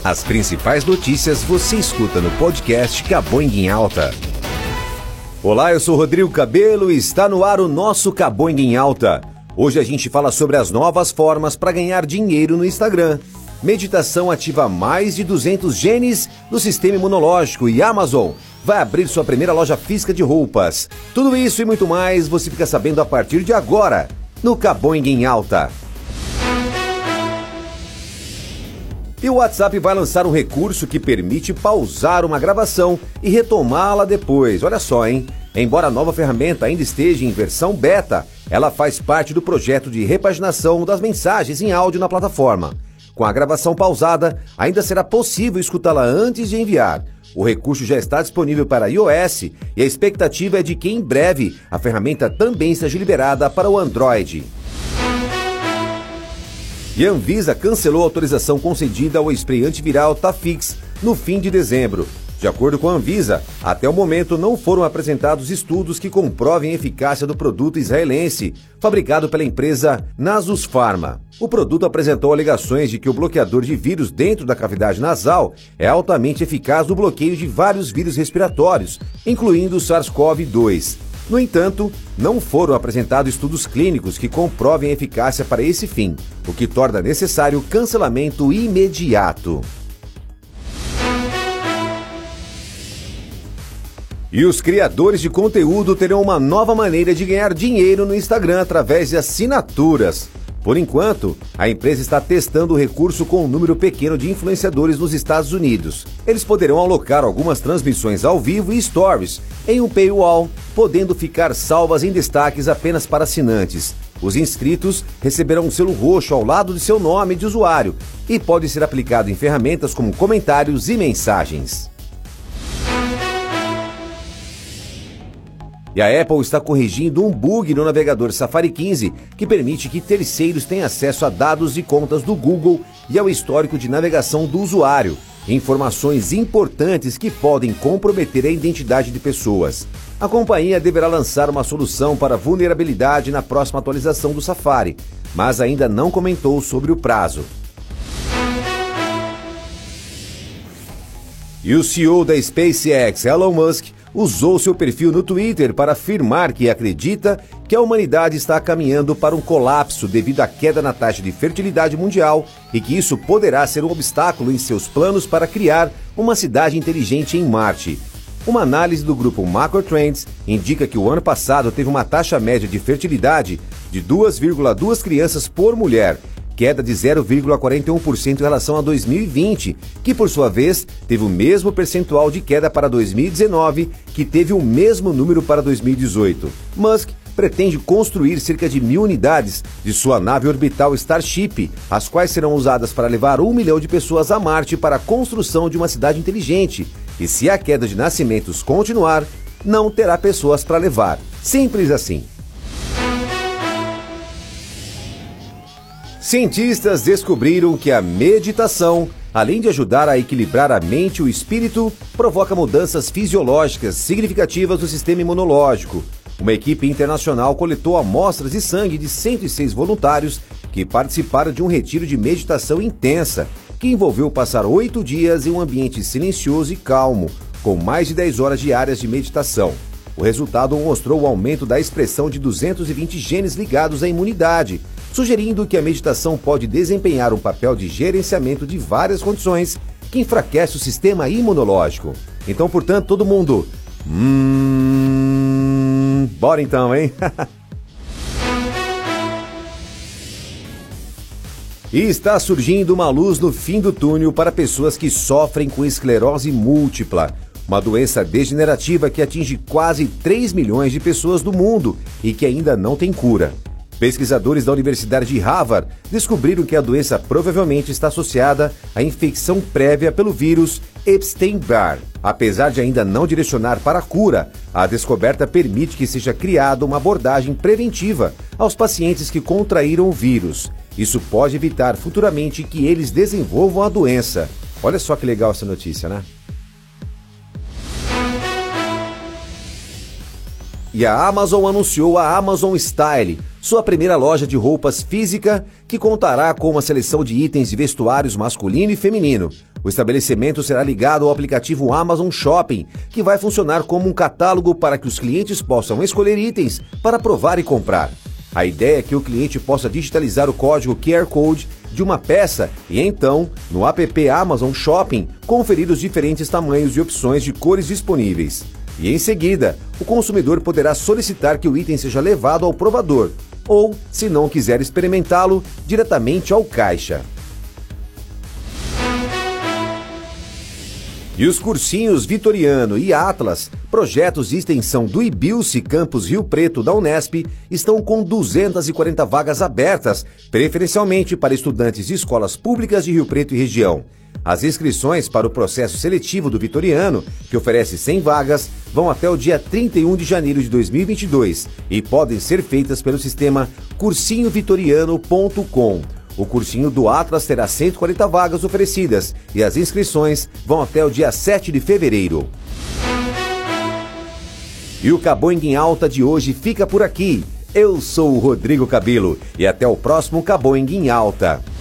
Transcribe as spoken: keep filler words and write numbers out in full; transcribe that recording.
As principais notícias você escuta no podcast Caboing em Alta. Olá, eu sou Rodrigo Cabelo e está no ar o nosso Caboing em Alta. Hoje a gente fala sobre as novas formas para ganhar dinheiro no Instagram. Meditação ativa mais de duzentos genes do sistema imunológico e Amazon vai abrir sua primeira loja física de roupas. Tudo isso e muito mais você fica sabendo a partir de agora no Caboing em Alta. E o WhatsApp vai lançar um recurso que permite pausar uma gravação e retomá-la depois. Olha só, hein? Embora a nova ferramenta ainda esteja em versão beta, ela faz parte do projeto de repaginação das mensagens em áudio na plataforma. Com a gravação pausada, ainda será possível escutá-la antes de enviar. O recurso já está disponível para iOS e a expectativa é de que em breve a ferramenta também seja liberada para o Android. E a Anvisa cancelou a autorização concedida ao spray antiviral Tafix no fim de dezembro. De acordo com a Anvisa, até o momento não foram apresentados estudos que comprovem a eficácia do produto israelense, fabricado pela empresa Nasus Pharma. O produto apresentou alegações de que o bloqueador de vírus dentro da cavidade nasal é altamente eficaz no bloqueio de vários vírus respiratórios, incluindo o SARS-CoV dois. No entanto, não foram apresentados estudos clínicos que comprovem a eficácia para esse fim, o que torna necessário o cancelamento imediato. E os criadores de conteúdo terão uma nova maneira de ganhar dinheiro no Instagram através de assinaturas. Por enquanto, a empresa está testando o recurso com um número pequeno de influenciadores nos Estados Unidos. Eles poderão alocar algumas transmissões ao vivo e stories em um paywall, podendo ficar salvas em destaques apenas para assinantes. Os inscritos receberão um selo roxo ao lado de seu nome de usuário e pode ser aplicado em ferramentas como comentários e mensagens. E a Apple está corrigindo um bug no navegador Safari quinze que permite que terceiros tenham acesso a dados e contas do Google e ao histórico de navegação do usuário, informações importantes que podem comprometer a identidade de pessoas. A companhia deverá lançar uma solução para vulnerabilidade na próxima atualização do Safari, mas ainda não comentou sobre o prazo. E o C E O da SpaceX, Elon Musk, usou seu perfil no Twitter para afirmar que acredita que a humanidade está caminhando para um colapso devido à queda na taxa de fertilidade mundial e que isso poderá ser um obstáculo em seus planos para criar uma cidade inteligente em Marte. Uma análise do grupo Macro Trends indica que o ano passado teve uma taxa média de fertilidade de duas vírgula duas crianças por mulher, queda de zero vírgula quarenta e um por cento em relação a dois mil e vinte, que por sua vez teve o mesmo percentual de queda para dois mil e dezenove, que teve o mesmo número para dois mil e dezoito. Musk pretende construir cerca de mil unidades de sua nave orbital Starship, as quais serão usadas para levar um milhão de pessoas a Marte para a construção de uma cidade inteligente. E se a queda de nascimentos continuar, não terá pessoas para levar. Simples assim. Cientistas descobriram que a meditação, além de ajudar a equilibrar a mente e o espírito, provoca mudanças fisiológicas significativas do sistema imunológico. Uma equipe internacional coletou amostras de sangue de cento e seis voluntários que participaram de um retiro de meditação intensa, que envolveu passar oito dias em um ambiente silencioso e calmo, com mais de dez horas diárias de meditação. O resultado mostrou o aumento da expressão de duzentos e vinte genes ligados à imunidade, sugerindo que a meditação pode desempenhar um papel de gerenciamento de várias condições que enfraquece o sistema imunológico. Então, portanto, todo mundo... Hum... Bora então, hein? E está surgindo uma luz no fim do túnel para pessoas que sofrem com esclerose múltipla, uma doença degenerativa que atinge quase três milhões de pessoas do mundo e que ainda não tem cura. Pesquisadores da Universidade de Harvard descobriram que a doença provavelmente está associada à infecção prévia pelo vírus Epstein-Barr. Apesar de ainda não direcionar para a cura, a descoberta permite que seja criada uma abordagem preventiva aos pacientes que contraíram o vírus. Isso pode evitar futuramente que eles desenvolvam a doença. Olha só que legal essa notícia, né? E a Amazon anunciou a Amazon Style, sua primeira loja de roupas física, que contará com uma seleção de itens de vestuários masculino e feminino. O estabelecimento será ligado ao aplicativo Amazon Shopping, que vai funcionar como um catálogo para que os clientes possam escolher itens para provar e comprar. A ideia é que o cliente possa digitalizar o código Q R Code de uma peça e então, no app Amazon Shopping, conferir os diferentes tamanhos e opções de cores disponíveis. E em seguida, o consumidor poderá solicitar que o item seja levado ao provador ou, se não quiser experimentá-lo, diretamente ao caixa. E os cursinhos Vitoriano e Atlas, projetos de extensão do IBILSE Campus Rio Preto da Unesp, estão com duzentas e quarenta vagas abertas, preferencialmente para estudantes de escolas públicas de Rio Preto e região. As inscrições para o processo seletivo do Vitoriano, que oferece cem vagas, vão até o dia trinta e um de janeiro de dois mil e vinte e dois e podem ser feitas pelo sistema cursinho vitoriano ponto com. O cursinho do Atlas terá cento e quarenta vagas oferecidas e as inscrições vão até o dia sete de fevereiro. E o Caboing em Alta de hoje fica por aqui. Eu sou o Rodrigo Cabelo e até o próximo Caboing em Alta.